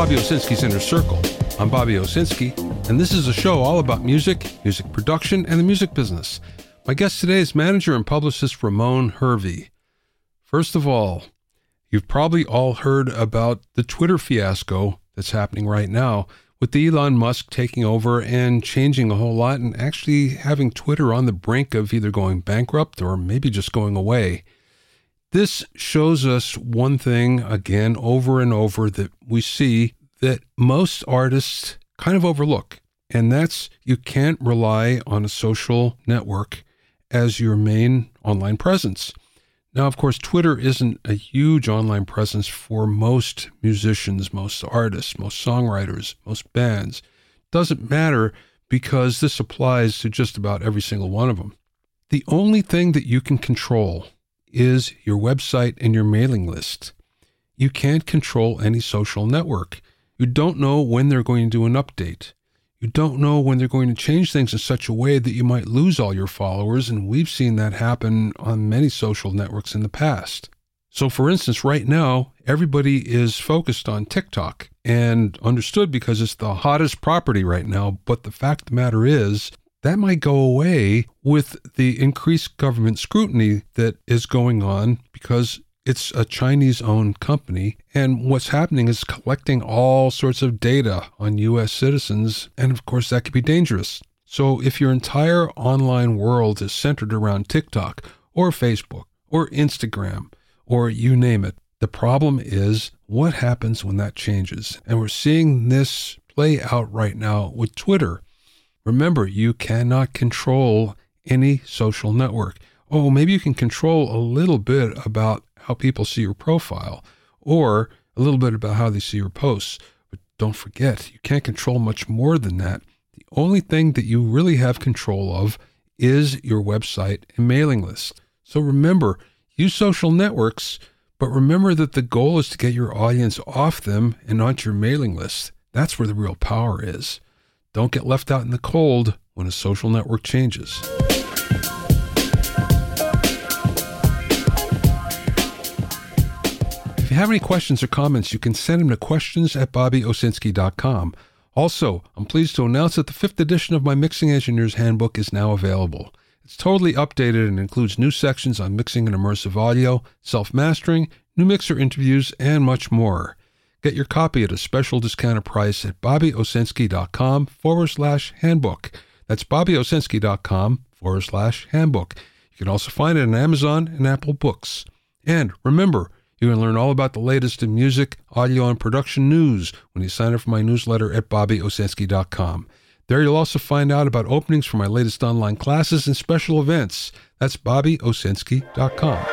Bobby Owsinski's Inner Circle. I'm Bobby Owsinski, and this is a show all about music, music production, and the music business. My guest today is manager and publicist Ramon Hervey. First of all, you've probably all heard about the Twitter fiasco that's happening right now, with Elon Musk taking over and changing a whole lot and actually having Twitter on the brink of either going bankrupt or maybe just going away. This shows us one thing again over and over that we see that most artists kind of overlook, and that's you can't rely on a social network as your main online presence. Now, of course, Twitter isn't a huge online presence for most musicians, most artists, most songwriters, most bands. Doesn't matter because this applies to just about every single one of them. The only thing that you can control is your website and your mailing list. You can't control any social network. You don't know when they're going to do an update. You don't know when they're going to change things in such a way that you might lose all your followers, and we've seen that happen on many social networks in the past. So for instance, right now, everybody is focused on TikTok, and understood because it's the hottest property right now, but the fact of the matter is, that might go away with the increased government scrutiny that is going on because it's a Chinese-owned company, and what's happening is collecting all sorts of data on U.S. citizens, and of course that could be dangerous. So if your entire online world is centered around TikTok or Facebook or Instagram or you name it, the problem is what happens when that changes. And we're seeing this play out right now with Twitter. Remember, you cannot control any social network. Oh, maybe you can control a little bit about how people see your profile or a little bit about how they see your posts. But don't forget, you can't control much more than that. The only thing that you really have control of is your website and mailing list. So remember, use social networks, but remember that the goal is to get your audience off them and onto your mailing list. That's where the real power is. Don't get left out in the cold when a social network changes. If you have any questions or comments, you can send them to questions@bobbyowsinski.com. Also, I'm pleased to announce that the 5th edition of my Mixing Engineer's Handbook is now available. It's totally updated and includes new sections on mixing and immersive audio, self-mastering, new mixer interviews, and much more. Get your copy at a special discounted price at bobbyowsinski.com/handbook. That's bobbyowsinski.com/handbook. You can also find it on Amazon and Apple Books. And remember, you can learn all about the latest in music, audio, and production news when you sign up for my newsletter at bobbyowsinski.com. There you'll also find out about openings for my latest online classes and special events. That's bobbyowsinski.com.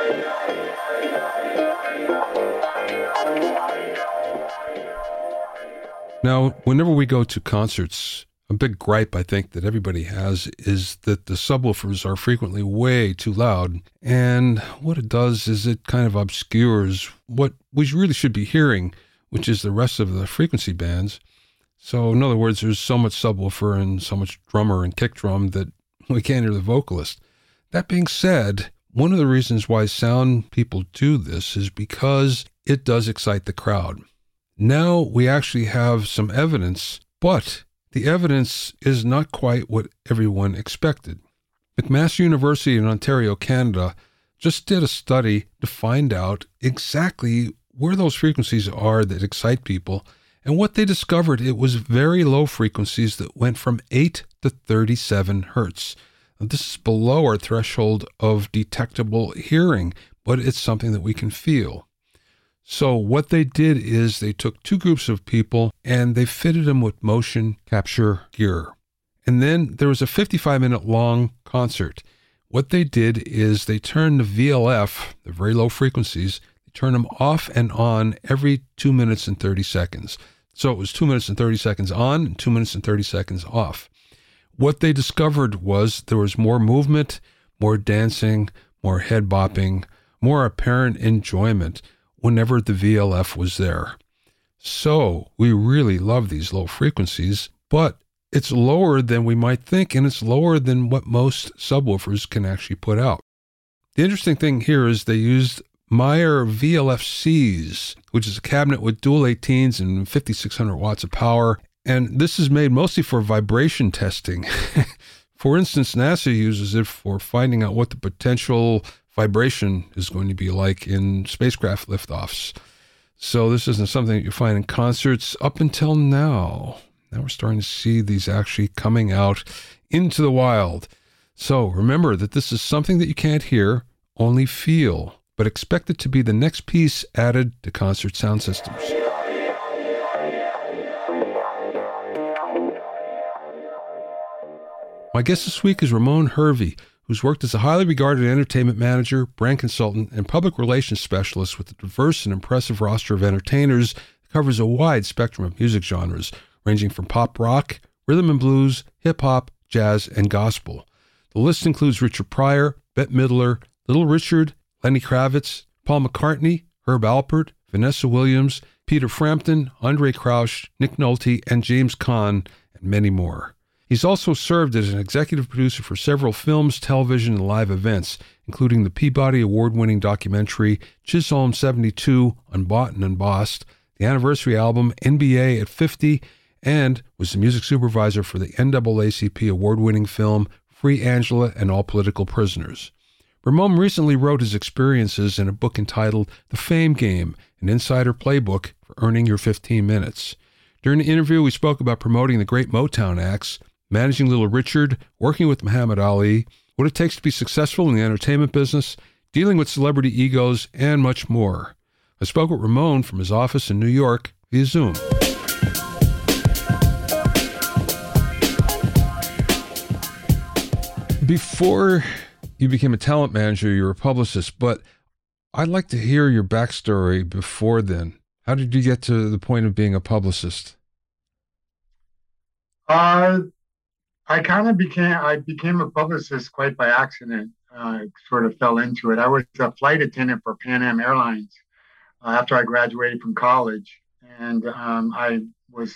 Now, whenever we go to concerts, a big gripe I think that everybody has is that the subwoofers are frequently way too loud. And what it does is it kind of obscures what we really should be hearing, which is the rest of the frequency bands. So in other words, there's so much subwoofer and so much drummer and kick drum that we can't hear the vocalist. That being said, one of the reasons why sound people do this is because it does excite the crowd. Now we actually have some evidence, but the evidence is not quite what everyone expected. McMaster University in Ontario, Canada, just did a study to find out exactly where those frequencies are that excite people, and what they discovered, it was very low frequencies that went from 8 to 37 hertz. Now, this is below our threshold of detectable hearing, but it's something that we can feel. So what they did is they took two groups of people and they fitted them with motion capture gear. And then there was a 55-minute long concert. What they did is they turned the VLF, the very low frequencies, they turned them off and on every 2 minutes and 30 seconds. So it was 2 minutes and 30 seconds on and 2 minutes and 30 seconds off. What they discovered was there was more movement, more dancing, more head bopping, more apparent enjoyment whenever the VLF was there. So we really love these low frequencies, but it's lower than we might think, and it's lower than what most subwoofers can actually put out. The interesting thing here is they used Meyer VLFCs, which is a cabinet with dual 18s and 5,600 watts of power. And this is made mostly for vibration testing. For instance, NASA uses it for finding out what the potential vibration is going to be like in spacecraft liftoffs. So this isn't something that you find in concerts up until now. Now we're starting to see these actually coming out into the wild. So remember that this is something that you can't hear, only feel, but expect it to be the next piece added to concert sound systems. My guest this week is Ramon Hervey, who's worked as a highly regarded entertainment manager, brand consultant, and public relations specialist with a diverse and impressive roster of entertainers that covers a wide spectrum of music genres, ranging from pop rock, rhythm and blues, hip-hop, jazz, and gospel. The list includes Richard Pryor, Bette Midler, Little Richard, Lenny Kravitz, Paul McCartney, Herb Alpert, Vanessa Williams, Peter Frampton, Andre Crouch, Nick Nolte, and James Caan, and many more. He's also served as an executive producer for several films, television, and live events, including the Peabody Award-winning documentary Chisholm 72, Unbought and Unbossed, the anniversary album NBA at 50, and was the music supervisor for the NAACP award-winning film Free Angela and All Political Prisoners. Ramon recently wrote his experiences in a book entitled The Fame Game, an insider playbook for earning your 15 minutes. During the interview, we spoke about promoting the great Motown acts, managing Little Richard, working with Muhammad Ali, what it takes to be successful in the entertainment business, dealing with celebrity egos, and much more. I spoke with Ramon from his office in New York via Zoom. Before you became a talent manager, you were a publicist, but I'd like to hear your backstory before then. How did you get to the point of being a publicist? I became a publicist quite by accident. Sort of fell into it. I was a flight attendant for Pan Am Airlines after I graduated from college, and I was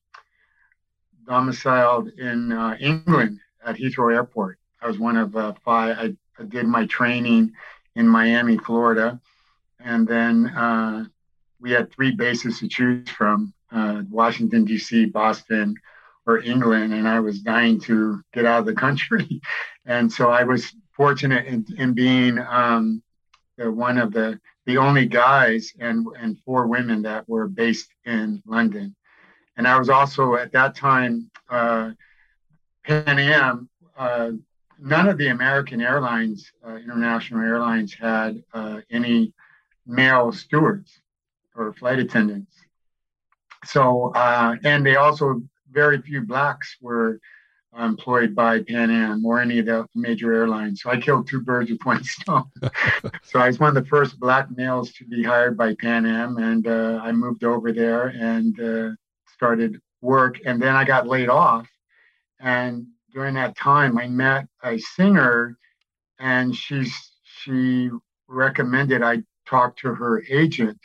domiciled in England at Heathrow Airport. I was one of five. I did my training in Miami, Florida, and then we had three bases to choose from: Washington D.C., Boston, or England, and I was dying to get out of the country. And so I was fortunate in being one of the only guys and four women that were based in London. And I was also at that time, Pan Am, none of the American airlines, international airlines had any male stewards or flight attendants. So, and they also, very few blacks were employed by Pan Am or any of the major airlines. So I killed two birds with one stone. So I was one of the first black males to be hired by Pan Am, and I moved over there and started work. And then I got laid off. And during that time, I met a singer, and she recommended I talk to her agent,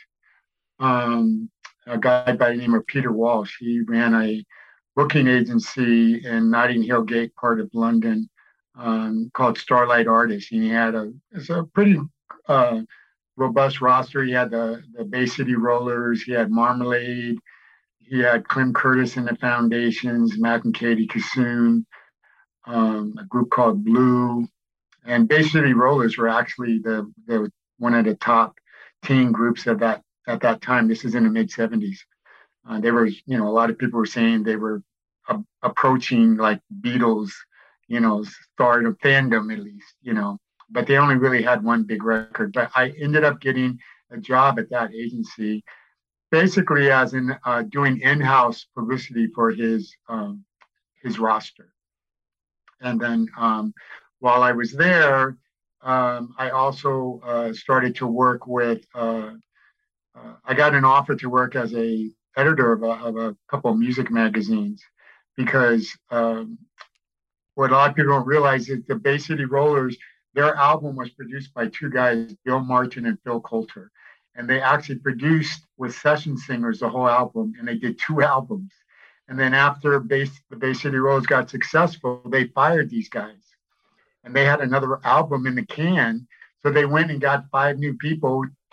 a guy by the name of Peter Walsh. He ran a booking agency in Notting Hill Gate part of London called Starlight Artists. And he had it's a pretty robust roster. He had the Bay City Rollers, he had Marmalade, he had Clem Curtis and the Foundations, Mac and Katie Kassoon, a group called Blue. And Bay City Rollers were actually the one of the top teen groups of that at that time. This is in the mid 70s. They were, a lot of people were saying they were approaching like Beatles, stardom, fandom at least, but they only really had one big record. But I ended up getting a job at that agency, basically as in doing in-house publicity for his roster. And then while I was there, I also started to work with, I got an offer to work as a editor of a couple of music magazines, because what a lot of people don't realize is the Bay City Rollers, their album was produced by two guys, Bill Martin and Phil Coulter. And they actually produced with session singers the whole album, and they did two albums. And then after the Bay City Rollers got successful, they fired these guys. And they had another album in the can. So they went and got five new people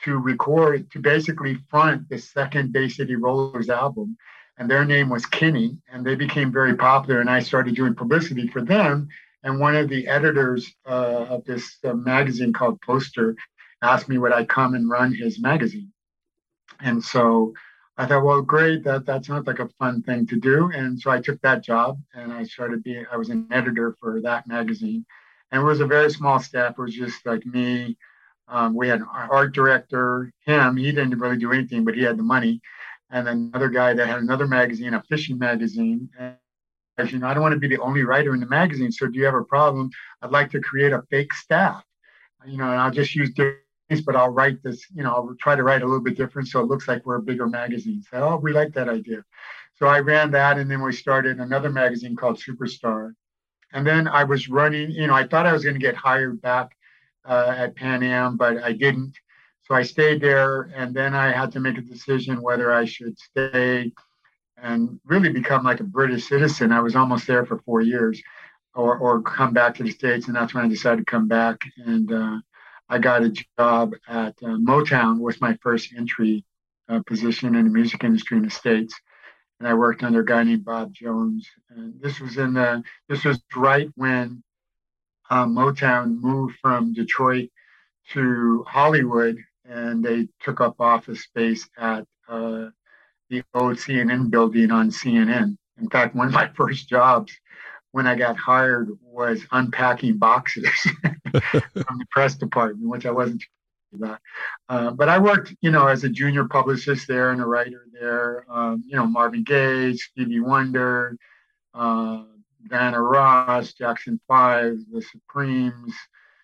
to basically front the second Bay City Rollers album. And their name was Kinney, and they became very popular. And I started doing publicity for them. And one of the editors of this magazine called Poster asked me would I come and run his magazine. And so I thought, well, great, that sounds like a fun thing to do. And so I took that job and I was an editor for that magazine. And it was a very small staff. It was just like me. We had an art director, he didn't really do anything, but he had the money. And another guy that had another magazine, a fishing magazine. And as you know, I don't want to be the only writer in the magazine. So do you have a problem? I'd like to create a fake staff, and I'll just use different things, but I'll write this, I'll try to write a little bit different so it looks like we're a bigger magazine. So, oh, we like that idea. So I ran that, and then we started another magazine called Superstar. And then I was running, I thought I was going to get hired back at Pan Am, but I didn't. So I stayed there, and then I had to make a decision whether I should stay and really become like a British citizen. I was almost there for 4 years, or come back to the States, and that's when I decided to come back. And I got a job at Motown, was my first entry position in the music industry in the States. And I worked under a guy named Bob Jones. And this was right when Motown moved from Detroit to Hollywood, and they took up office space at the old CNN building on CNN. In fact, one of my first jobs when I got hired was unpacking boxes from the press department, which I wasn't about. But I worked, as a junior publicist there and a writer there. Marvin Gaye, Stevie Wonder, Diana Ross, Jackson 5, the Supremes,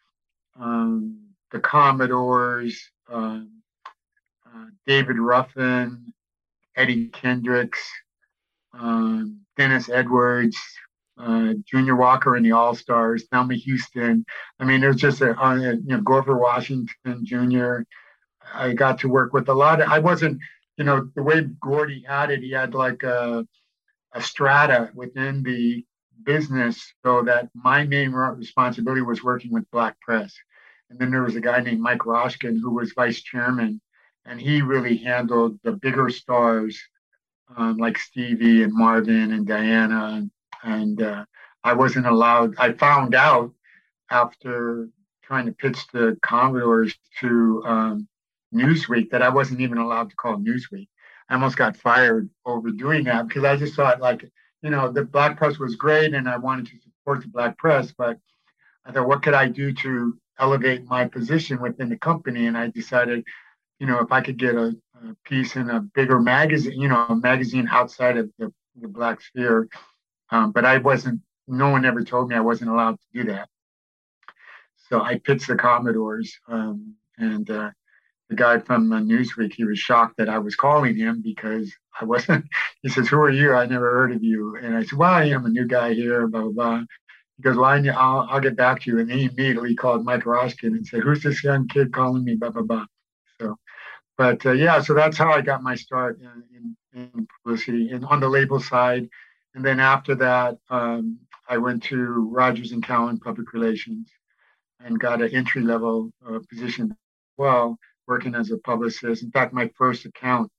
the Commodores, David Ruffin, Eddie Kendricks, Dennis Edwards, Junior Walker and the All-Stars, Thelma Houston. I mean, there's just Grover Washington Jr. I got to work with a lot of, I wasn't, the way Gordy had it, he had like a strata within the business, so that my main responsibility was working with Black Press. And then there was a guy named Mike Roshkin who was vice chairman, and he really handled the bigger stars like Stevie and Marvin and Diana. And I wasn't allowed, I found out after trying to pitch the Commodores to Newsweek that I wasn't even allowed to call Newsweek. I almost got fired over doing that because I just thought the Black Press was great and I wanted to support the Black Press, but I thought, what could I do to elevate my position within the company? And I decided, if I could get a piece in a bigger magazine, a magazine outside of the Black sphere. But no one ever told me I wasn't allowed to do that. So I pitched the Commodores, and the guy from Newsweek, he was shocked that I was calling him because I wasn't. He says, "Who are you? I never heard of you." And I said, "Well, I am a new guy here, blah, blah, blah." He goes, "Well, I'll get back to you." And he immediately called Mike Roshkin and said, "Who's this young kid calling me, blah, blah, blah." So, but so that's how I got my start in publicity and on the label side. And then after that, I went to Rogers and Cowan Public Relations and got an entry level position as well, working as a publicist. In fact, my first account,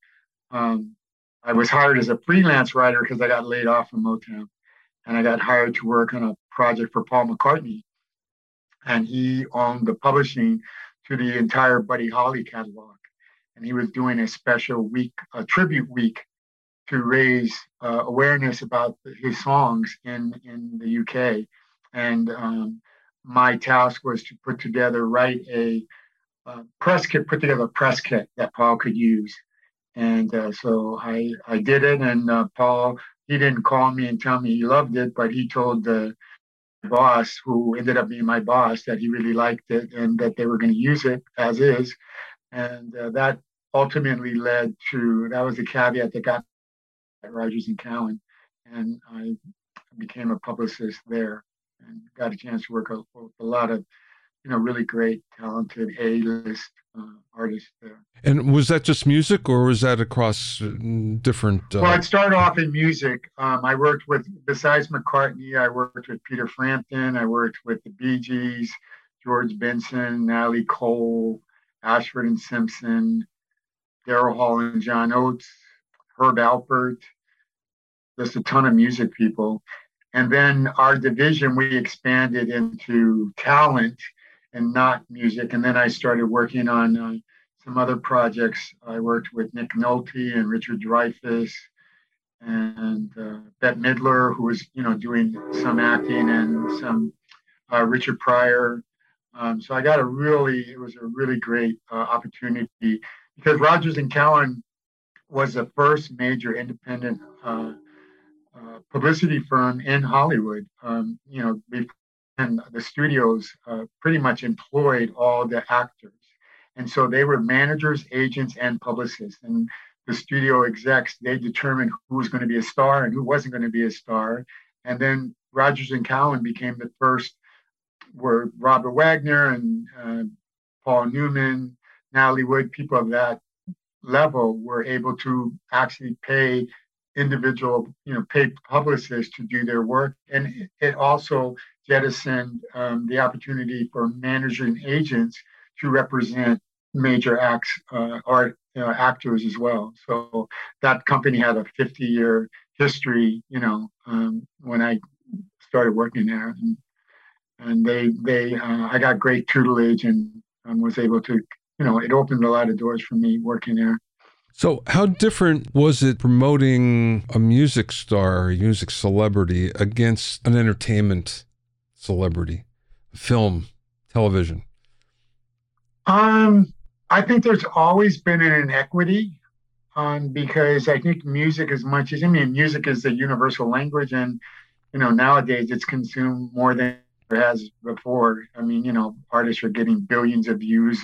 I was hired as a freelance writer because I got laid off from Motown. And I got hired to work on a project for Paul McCartney. And he owned the publishing to the entire Buddy Holly catalog. And he was doing a special week, a tribute week, to raise awareness about his songs in the UK. And my task was to put together a press kit that Paul could use. And so I did it. And Paul, he didn't call me and tell me he loved it, but he told the boss, who ended up being my boss, that he really liked it and that they were going to use it as is. And that ultimately led to, that was the caveat that got at Rogers and Cowan. And I became a publicist there and got a chance to work with a lot of, really great, talented A-list artists there. And was that just music, or was that across different? Well, it started off in music. I worked with, besides McCartney, I worked with Peter Frampton. I worked with the Bee Gees, George Benson, Natalie Cole, Ashford and Simpson, Daryl Hall and John Oates, Herb Alpert, just a ton of music people. And then our division, we expanded into talent and not music. And then I started working on some other projects. I worked with Nick Nolte and Richard Dreyfuss and Bette Midler, who was, doing some acting, and some Richard Pryor. So it was a really great opportunity because Rogers and Cowan was the first major independent publicity firm in Hollywood. And the studios pretty much employed all the actors. And so they were managers, agents, and publicists. And the studio execs, they determined who was going to be a star and who wasn't going to be a star. And then Rogers and Cowan became the first, where Robert Wagner and Paul Newman, Natalie Wood, people of that level were able to actually pay individual, paid publicists to do their work. And it also jettisoned the opportunity for managers and agents to represent major actors as well. So that company had a 50-year history, when I started working there. And I got great tutelage and was able to, it opened a lot of doors for me working there. So how different was it promoting a music star, a music celebrity against an entertainment celebrity, film, television? I think there's always been an inequity because I think music music is the universal language, and, nowadays it's consumed more than it has before. Artists are getting billions of views,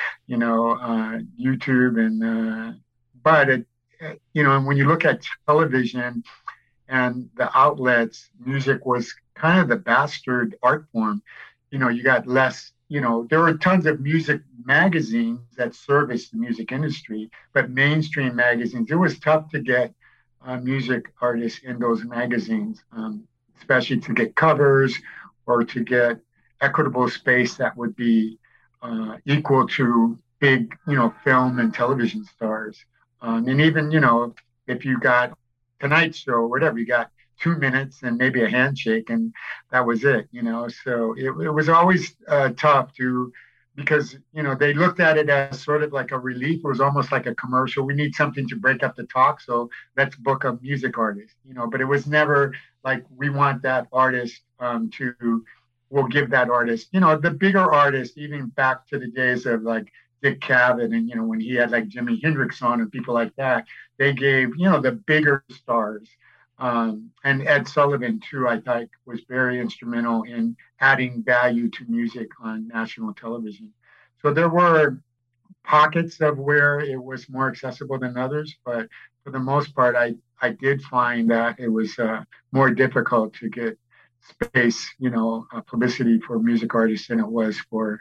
YouTube and, but when you look at television and the outlets, music was kind of the bastard art form. You got less, there were tons of music magazines that serviced the music industry, but mainstream magazines, it was tough to get music artists in those magazines, especially to get covers or to get equitable space that would be equal to big, film and television stars. And even, if you got Tonight Show or whatever, you got 2 minutes and maybe a handshake, and that was it, So it was always tough because, they looked at it as sort of like a relief. It was almost like a commercial. We need something to break up the talk, so let's book a music artist, but it was never like, we want that artist we'll give that artist, the bigger artists, even back to the days of like Dick Cavett and, when he had like Jimi Hendrix on and people like that, they gave, the bigger stars. And Ed Sullivan, too, I thought was very instrumental in adding value to music on national television. So there were pockets of where it was more accessible than others, but for the most part, I did find that it was more difficult to get space, publicity for music artists than it was for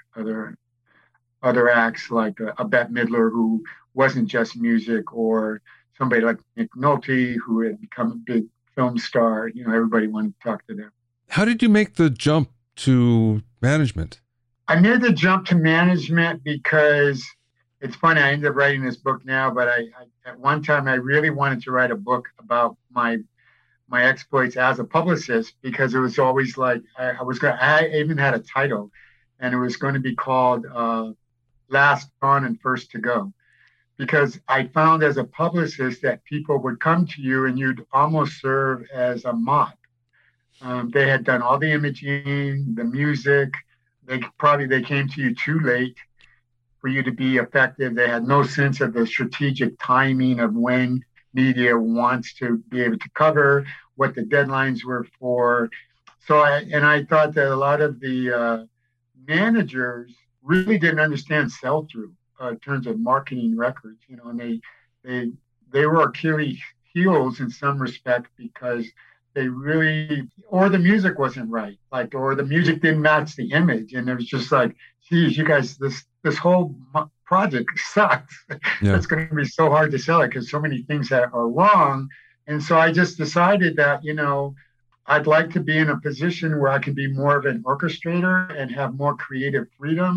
other acts like a Bette Midler, who wasn't just music, or somebody like Nick Nolte, who had become a big film star. Everybody wanted to talk to them. How did you make the jump to management? I made the jump to management because it's funny. I ended up writing this book now, but I at one time I really wanted to write a book about my exploits as a publicist, because it was always like I even had a title, and it was going to be called Last On and First to Go, because I found as a publicist that people would come to you and you'd almost serve as a mop. They had done all the imaging, the music. They came to you too late for you to be effective. They had no sense of the strategic timing of when media wants to be able to cover, what the deadlines were for. So I thought that a lot of the managers really didn't understand sell-through in terms of marketing records, and they were Achilles heels in some respect, because they really, or the music wasn't right, or the music didn't match the image, and it was just like, geez, you guys, this whole project sucks. Yeah. It's going to be so hard to sell it because so many things that are wrong. And so I just decided that, I'd like to be in a position where I can be more of an orchestrator and have more creative freedom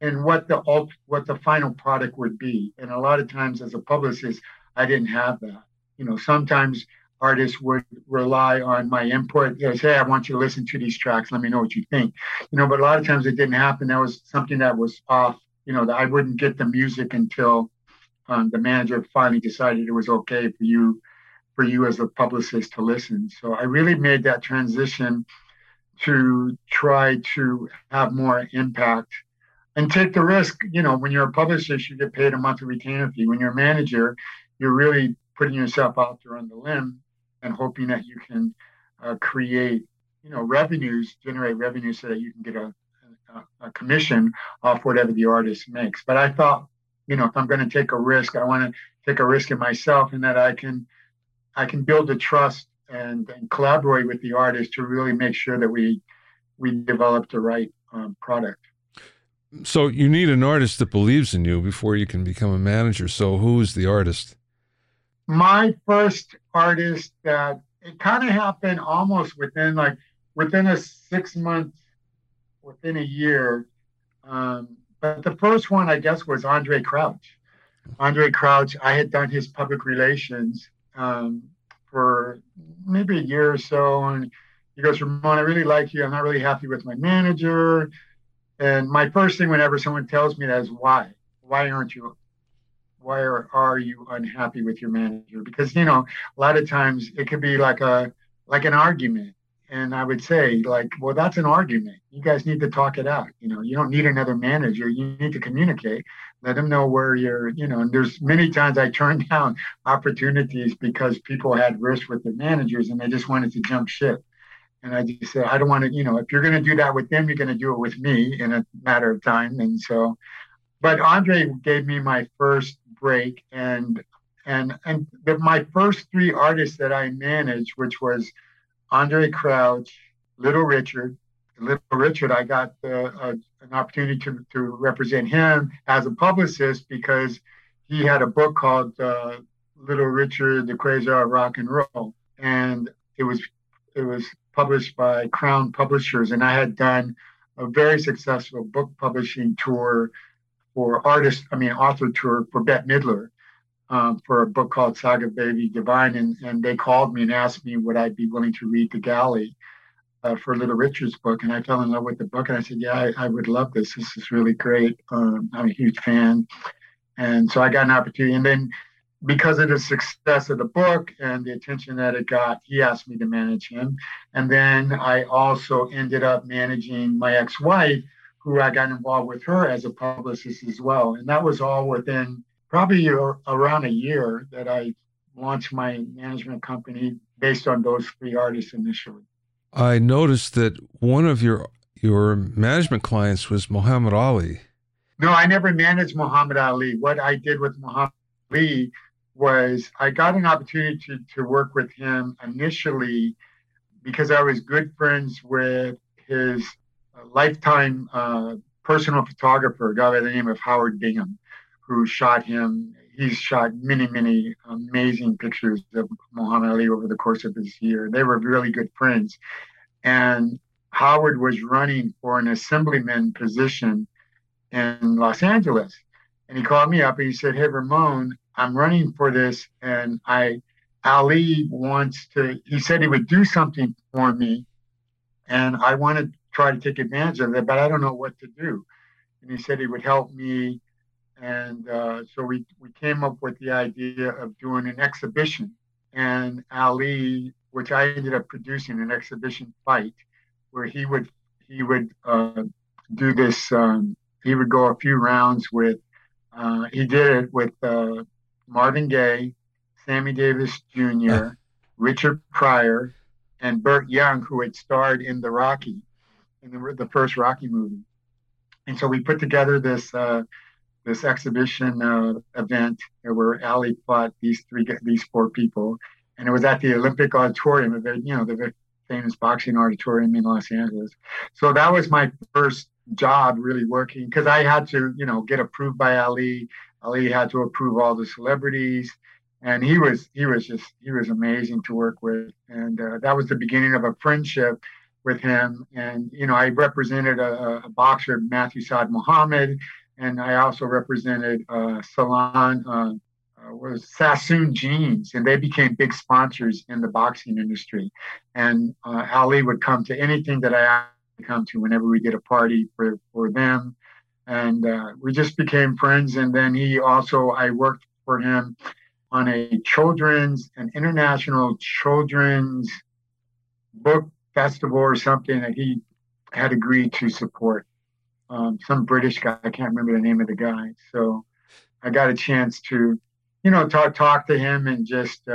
in what the final product would be. And a lot of times as a publicist, I didn't have that. Sometimes artists would rely on my input. They say, hey, I want you to listen to these tracks. Let me know what you think. But a lot of times it didn't happen. That was something that was off, that I wouldn't get the music until the manager finally decided it was okay for you as a publicist to listen. So I really made that transition to try to have more impact and take the risk. When you're a publicist, you get paid a monthly retainer fee. When you're a manager, you're really putting yourself out there on the limb and hoping that you can create, generate revenue so that you can get a commission off whatever the artist makes. But I thought, if I'm going to take a risk, I want to take a risk in myself, and that I can build the trust and collaborate with the artist to really make sure that we develop the right product. So you need an artist that believes in you before you can become a manager. So who is the artist? My first artist, that it kind of happened almost within a 6 months, within a year. But the first one, I guess, was Andre Crouch. Andre Crouch, I had done his public relations for maybe a year or so. And he goes, Ramon, I really like you. I'm not really happy with my manager. And my first thing whenever someone tells me that is why? Why are you unhappy with your manager? Because, a lot of times it could be like an argument. And I would say, well, that's an argument. You guys need to talk it out. You don't need another manager. You need to communicate. Let them know where you're, and there's many times I turned down opportunities because people had risk with their managers and they just wanted to jump ship. And I just said, I don't want to, if you're going to do that with them, you're going to do it with me in a matter of time. And so, but Andre gave me my first break, and my first three artists that I managed, which was Andre Crouch, Little Richard. Little Richard, I got an opportunity to represent him as a publicist because he had a book called Little Richard, The Crazy Art of Rock and Roll. And it was published by Crown Publishers. And I had done a very successful book publishing tour for author tour for Bette Midler. For a book called Saga Baby Divine, and they called me and asked me would I be willing to read The Galley for Little Richard's book, and I fell in love with the book, and I said, yeah, I would love this. This is really great. I'm a huge fan, and so I got an opportunity. And then because of the success of the book and the attention that it got, he asked me to manage him. And then I also ended up managing my ex-wife, who I got involved with her as a publicist as well, and that was all within probably around a year that I launched my management company based on those three artists initially. I noticed that one of your management clients was Muhammad Ali. No, I never managed Muhammad Ali. What I did with Muhammad Ali was I got an opportunity to work with him initially because I was good friends with his lifetime personal photographer, a guy by the name of Howard Bingham, who shot him. He's shot many, many amazing pictures of Muhammad Ali over the course of his year. They were really good friends. And Howard was running for an assemblyman position in Los Angeles. And he called me up and he said, hey, Ramon, I'm running for this. And Ali he said he would do something for me. And I want to try to take advantage of it, but I don't know what to do. And he said he would help me. And so we came up with the idea of doing an exhibition. And Ali, which I ended up producing, an exhibition fight, where he would do this. He would go a few rounds with. He did it with Marvin Gaye, Sammy Davis Jr., Richard Pryor, and Burt Young, who had starred in the the first Rocky movie. And so we put together this exhibition event where Ali fought these four people, and it was at the Olympic Auditorium, the very famous boxing auditorium in Los Angeles. So that was my first job really working, because I had to, get approved by Ali. Ali had to approve all the celebrities, and he was amazing to work with, and that was the beginning of a friendship. with him. And, I represented a boxer, Matthew Saad Muhammad, and I also represented Salon, was Sassoon Jeans, and they became big sponsors in the boxing industry. And Ali would come to anything that I come to whenever we did a party for them. And we just became friends. And then I worked for him on an international children's book festival or something that he had agreed to support. Some British guy, I can't remember the name of the guy. So I got a chance to, talk to him and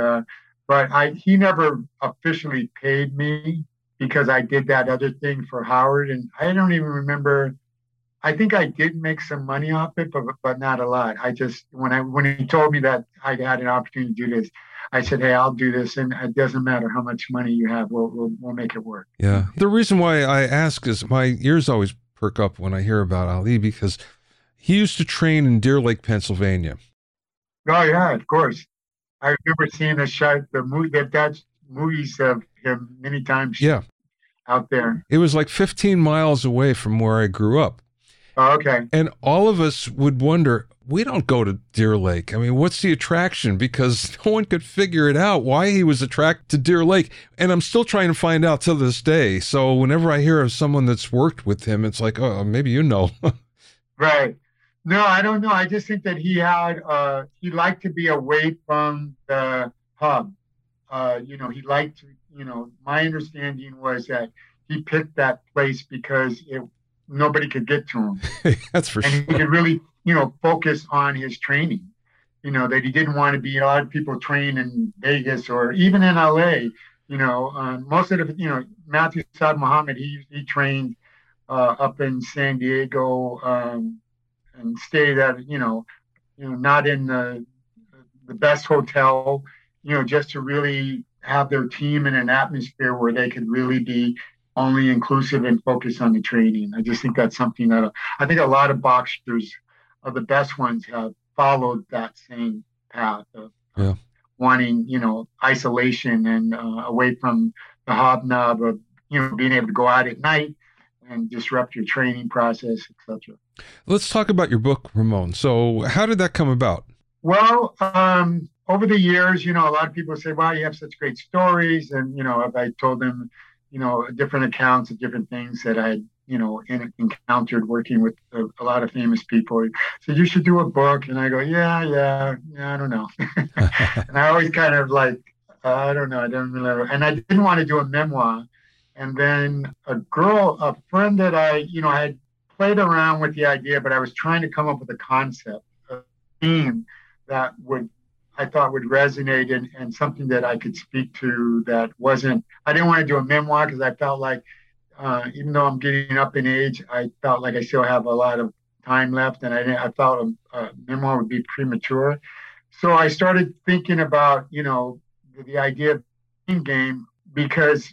he never officially paid me because I did that other thing for Howard. And I don't even remember. I think I did make some money off it, but not a lot. I just, when he told me that I had an opportunity to do this, I said, hey, I'll do this. And it doesn't matter how much money you have. We'll make it work. Yeah. The reason why I ask is my ears always perk up when I hear about Ali because he used to train in Deer Lake, Pennsylvania. Oh, yeah, of course. I remember seeing the movies of him many times. Yeah. Out there. It was like 15 miles away from where I grew up. Oh, okay. And all of us would wonder, we don't go to Deer Lake. I mean, what's the attraction? Because no one could figure it out why he was attracted to Deer Lake. And I'm still trying to find out to this day. So whenever I hear of someone that's worked with him, it's like, oh, maybe you know. Right. No, I don't know. I just think that he liked to be away from the hub. He liked to, my understanding was that he picked that place because nobody could get to him. That's for sure. And he could really, focus on his training, that he didn't want to be a lot of people train in Vegas or even in LA, most of the, Matthew Saad Muhammad, he trained up in San Diego and stayed at, not in the best hotel, just to really have their team in an atmosphere where they could really be only inclusive and focus on the training. I just think that's something that I think a lot of boxers, the best ones, have followed that same path of wanting, isolation and away from the hobnob of, being able to go out at night and disrupt your training process, etc. Let's talk about your book, Ramon. So how did that come about? Well, over the years, a lot of people say, wow, you have such great stories. And, I told them, different accounts of different things that I, encountered working with a lot of famous people. So you should do a book. And I go, yeah, I don't know. And I always kind of like, I don't know. I don't really, and I didn't want to do a memoir. And then a friend that I had played around with the idea, but I was trying to come up with a concept, a theme that I thought would resonate and something that I could speak to that wasn't, I didn't want to do a memoir because I felt like, even though I'm getting up in age, I felt like I still have a lot of time left and I felt a memoir would be premature. So I started thinking about, the idea of Fame Game because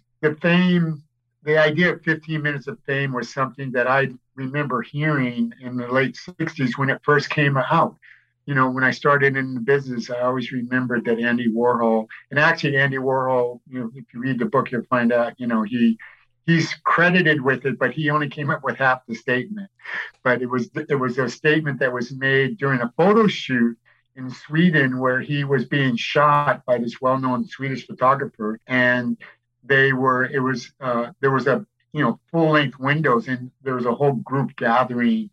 the idea of 15 minutes of fame was something that I remember hearing in the late 60s when it first came out. When I started in the business, I always remembered that Andy Warhol, and actually Andy Warhol, if you read the book, you'll find out, he's credited with it, but he only came up with half the statement. But it was a statement that was made during a photo shoot in Sweden where he was being shot by this well-known Swedish photographer, and there was a full-length windows, and there was a whole group gathering,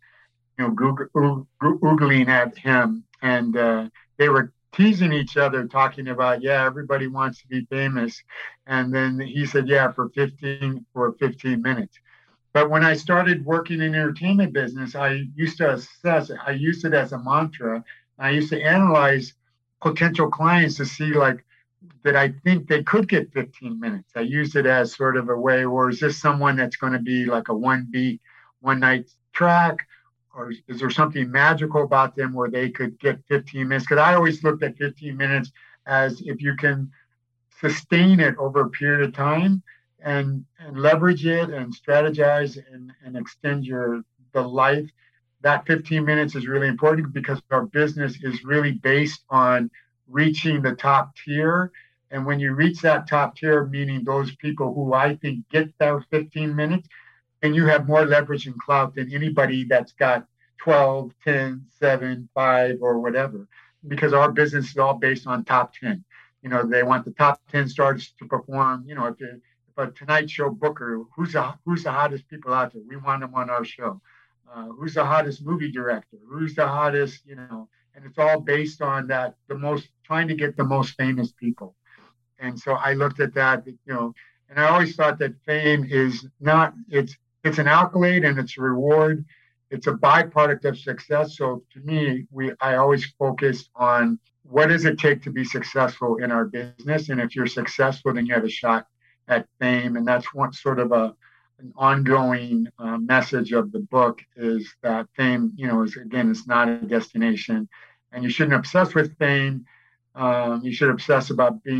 oogling at him, and they were teasing each other, talking about, everybody wants to be famous, and then he said, for 15 minutes. But when I started working in the entertainment business, I used to assess it. I used it as a mantra. I used to analyze potential clients to see that I think they could get 15 minutes. I used it as sort of a way, or is this someone that's going to be like a one night track? Or is there something magical about them where they could get 15 minutes? Because I always looked at 15 minutes as if you can sustain it over a period of time and leverage it and strategize and extend the life. That 15 minutes is really important because our business is really based on reaching the top tier And when you reach that top tier, meaning those people who I think get their 15 minutes, and you have more leverage and clout than anybody that's got 12, 10, 7, 5, or whatever, because our business is all based on top 10. They want the top 10 stars to perform. If a Tonight Show booker, who's the hottest people out there? We want them on our show. Who's the hottest movie director? Who's the hottest, and it's all based on that, trying to get the most famous people. And so I looked at that, and I always thought that fame is not, it's an accolade and it's a reward. It's a byproduct of success. So to me, I always focused on what does it take to be successful in our business? And if you're successful, then you have a shot at fame. And that's one sort of an ongoing message of the book, is that fame, it's not a destination, and you shouldn't obsess with fame. You should obsess about being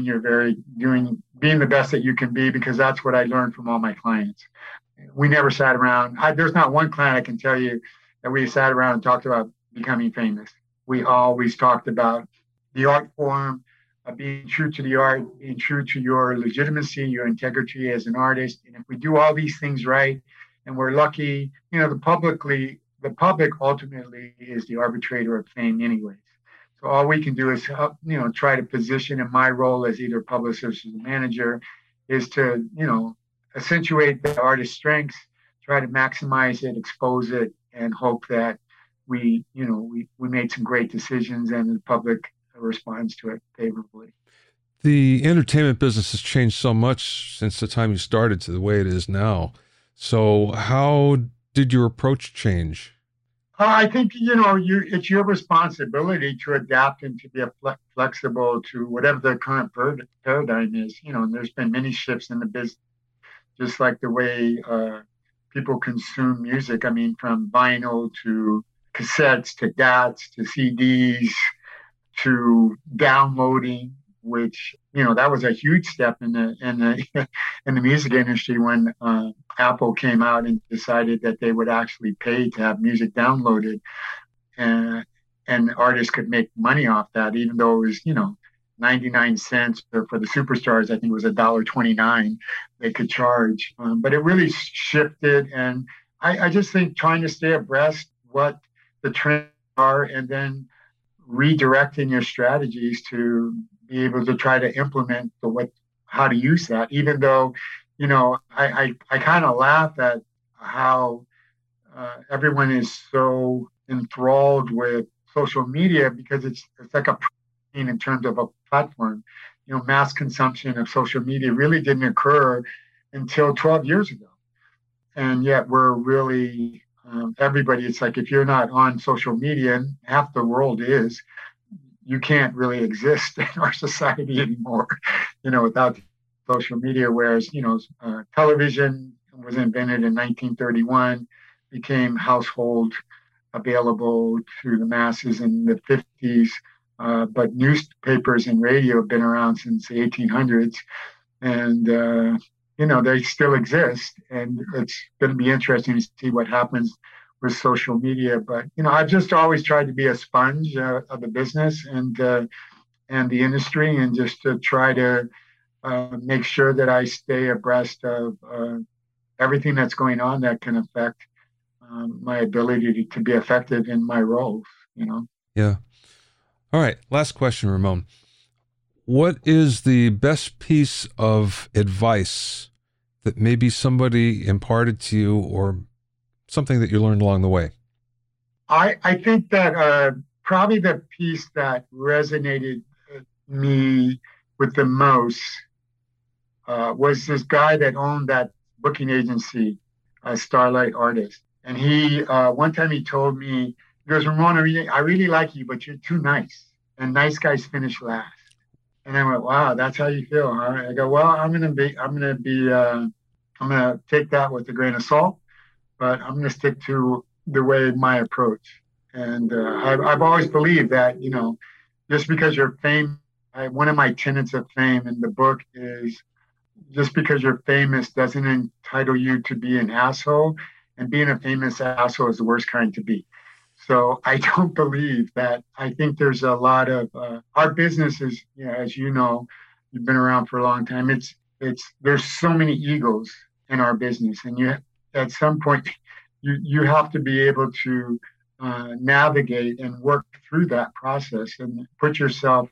the best that you can be, because that's what I learned from all my clients. We never sat around. There's not one client I can tell you that we sat around and talked about becoming famous. We always talked about the art form, being true to the art, being true to your legitimacy, your integrity as an artist. And if we do all these things right, and we're lucky, the public ultimately is the arbitrator of fame anyways. So all we can do is help, try to position, in my role as either publicist or manager, is to, accentuate the artist's strengths, try to maximize it, expose it, and hope that we made some great decisions and the public responds to it favorably. The entertainment business has changed so much since the time you started to the way it is now. So how did your approach change? I think, it's your responsibility to adapt and to be flexible to whatever the current paradigm is, and there's been many shifts in the business, just like the way people consume music. I mean, from vinyl to cassettes to DATs to CDs to downloading, which, that was a huge step in the music industry when Apple came out and decided that they would actually pay to have music downloaded, and artists could make money off that, even though it was, 99 cents, or for the superstars, I think it was $1.29 they could charge. But it really shifted. And I just think trying to stay abreast what the trends are, and then redirecting your strategies to be able to try to implement how to use that, even though, I kind of laugh at how everyone is so enthralled with social media, because it's like a in terms of a platform. Mass consumption of social media really didn't occur until 12 years ago. And yet we're really, everybody, it's like if you're not on social media, and half the world is, you can't really exist in our society anymore, without social media. Whereas, television was invented in 1931, became household available to the masses in the 50s. But newspapers and radio have been around since the 1800s, and they still exist. And it's going to be interesting to see what happens with social media. But I've just always tried to be a sponge of the business and the industry, and just to try to make sure that I stay abreast of everything that's going on that can affect my ability to be effective in my roles. Yeah. All right. Last question, Ramon. What is the best piece of advice that maybe somebody imparted to you, or something that you learned along the way? I think that probably the piece that resonated me with the most was this guy that owned that booking agency, Starlight Artist. And he, one time he told me, he goes, "Ramon, I really like you, but you're too nice. And nice guys finish last." And I went, "Wow, that's how you feel, huh?" I go, "Well, I'm gonna take that with a grain of salt, but I'm gonna stick to the way my approach." And I've always believed that, just because you're famous, one of my tenets of fame in the book is, just because you're famous doesn't entitle you to be an asshole, and being a famous asshole is the worst kind to be. So I don't believe that. I think there's a lot of our businesses, as you've been around for a long time. There's so many egos in our business, and at some point you have to be able to navigate and work through that process and put yourself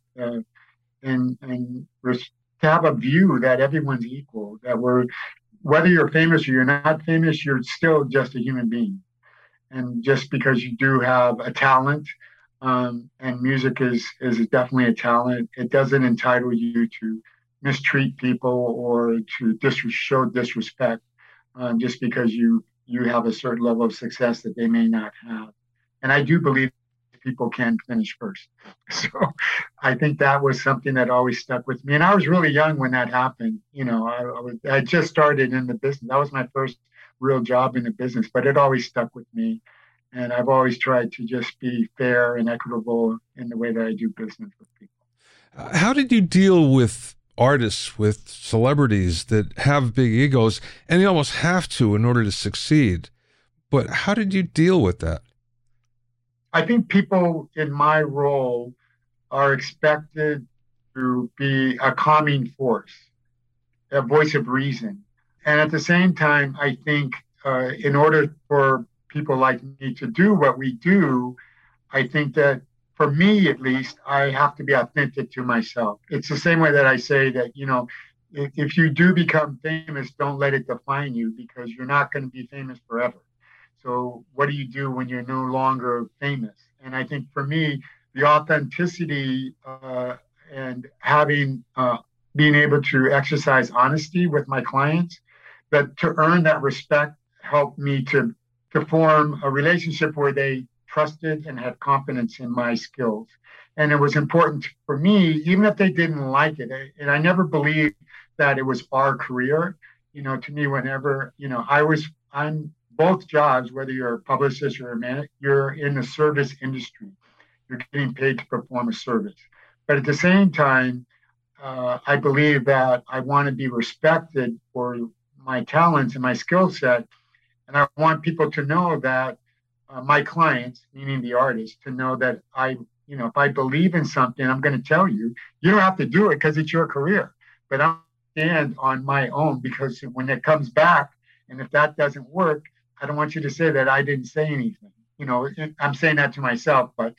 to have a view that everyone's equal, that whether you're famous or you're not famous, you're still just a human being. And just because you do have a talent, and music is definitely a talent, it doesn't entitle you to mistreat people or to show disrespect just because you have a certain level of success that they may not have. And I do believe people can finish first. So I think that was something that always stuck with me. And I was really young when that happened. I just started in the business. That was my first real job in the business, but it always stuck with me. And I've always tried to just be fair and equitable in the way that I do business with people. How did you deal with artists, with celebrities that have big egos, and you almost have to in order to succeed? But how did you deal with that? I think people in my role are expected to be a calming force, a voice of reason. And at the same time, I think in order for people like me to do what we do, I think that for me, at least, I have to be authentic to myself. It's the same way that I say that, if you do become famous, don't let it define you, because you're not going to be famous forever. So what do you do when you're no longer famous? And I think for me, the authenticity and being able to exercise honesty with my clients, that to earn that respect helped me to form a relationship where they trusted and had confidence in my skills. And it was important for me, even if they didn't like it. And I never believed that it was our career. To me, whenever, I'm both jobs, whether you're a publicist or a manager, you're in the service industry. You're getting paid to perform a service. But at the same time, I believe that I want to be respected for my talents and my skill set. And I want people to know that my clients, meaning the artists, to know that if I believe in something, I'm going to tell you. You don't have to do it because it's your career. But I'll stand on my own, because when it comes back, and if that doesn't work, I don't want you to say that I didn't say anything. I'm saying that to myself, but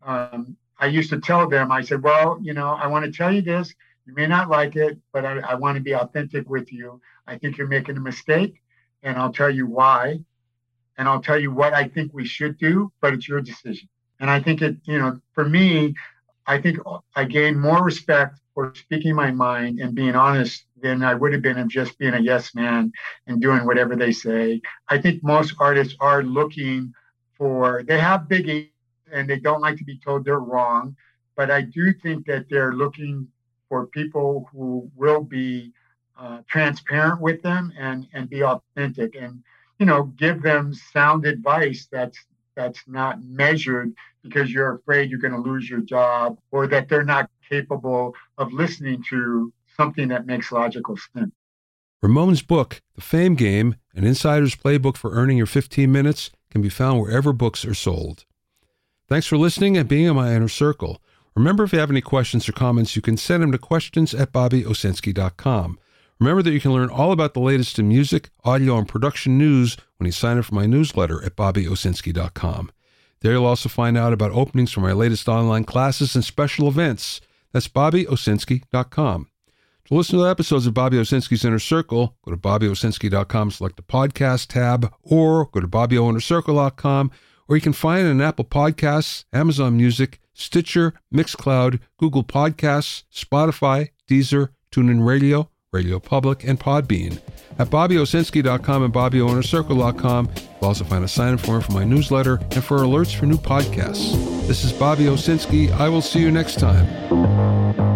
I used to tell them, I said, well, I want to tell you this. You may not like it, but I want to be authentic with you. I think you're making a mistake, and I'll tell you why. And I'll tell you what I think we should do, but it's your decision. And I think for me, I think I gained more respect for speaking my mind and being honest than I would have been of just being a yes man and doing whatever they say. I think most artists are looking they have big egos and they don't like to be told they're wrong. But I do think that they're looking for people who will be transparent with them and be authentic and, give them sound advice that's not measured because you're afraid you're going to lose your job, or that they're not capable of listening to something that makes logical sense. Ramon's book, The Fame Game, an insider's playbook for earning your 15 minutes, can be found wherever books are sold. Thanks for listening and being in my inner circle. Remember, if you have any questions or comments, you can send them to questions@BobbyOwsinski.com. Remember that you can learn all about the latest in music, audio, and production news when you sign up for my newsletter at BobbyOwsinski.com. There you'll also find out about openings for my latest online classes and special events. That's BobbyOwsinski.com. To listen to the episodes of Bobby Owsinski's Inner Circle, go to BobbyOwsinski.com, select the podcast tab, or go to BobbyOwinnerCircle.com, or you can find it on Apple Podcasts, Amazon Music, Stitcher, Mixcloud, Google Podcasts, Spotify, Deezer, TuneIn Radio, Radio Public, and Podbean. At BobbyOwsinski.com and BobbyOwinnerCircle.com, you'll also find a sign-up form for my newsletter and for alerts for new podcasts. This is Bobby Owsinski. I will see you next time.